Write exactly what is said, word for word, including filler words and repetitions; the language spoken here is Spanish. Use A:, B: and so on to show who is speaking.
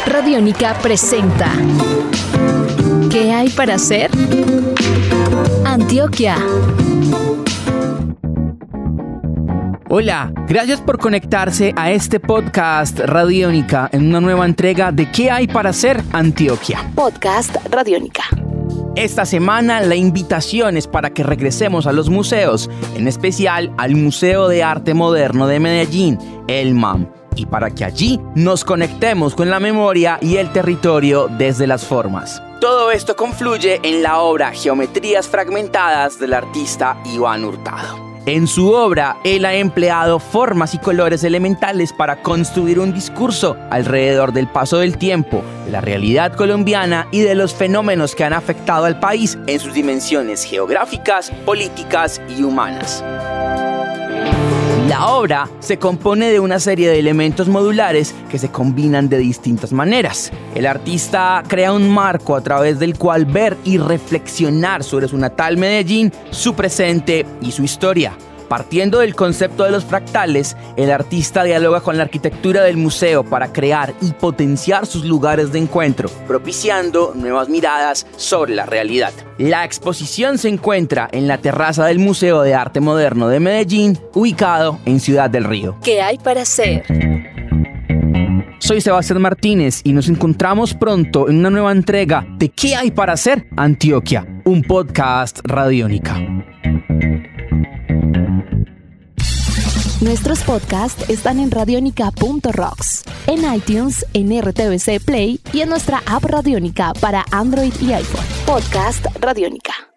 A: Radiónica presenta ¿Qué hay para hacer? Antioquia.
B: Hola, gracias por conectarse a este podcast Radiónica en una nueva entrega de ¿Qué hay para hacer? Antioquia.
A: Podcast Radiónica.
B: Esta semana la invitación es para que regresemos a los museos, en especial al Museo de Arte Moderno de Medellín, el M A M, y para que allí nos conectemos con la memoria y el territorio desde las formas. Todo esto confluye en la obra Geometrías Fragmentadas del artista Iván Hurtado. En su obra, él ha empleado formas y colores elementales para construir un discurso alrededor del paso del tiempo, de la realidad colombiana y de los fenómenos que han afectado al país en sus dimensiones geográficas, políticas y humanas. La obra se compone de una serie de elementos modulares que se combinan de distintas maneras. El artista crea un marco a través del cual ver y reflexionar sobre su natal Medellín, su presente y su historia. Partiendo del concepto de los fractales, el artista dialoga con la arquitectura del museo para crear y potenciar sus lugares de encuentro, propiciando nuevas miradas sobre la realidad. La exposición se encuentra en la terraza del Museo de Arte Moderno de Medellín, ubicado en Ciudad del Río.
A: ¿Qué hay para hacer?
B: Soy Sebastián Martínez y nos encontramos pronto en una nueva entrega de ¿Qué hay para hacer? Antioquia, un podcast Radiónica.
A: Nuestros podcasts están en radionica punto rocks, en iTunes, en R T V C Play y en nuestra app Radiónica para Android y iPhone. Podcast Radiónica.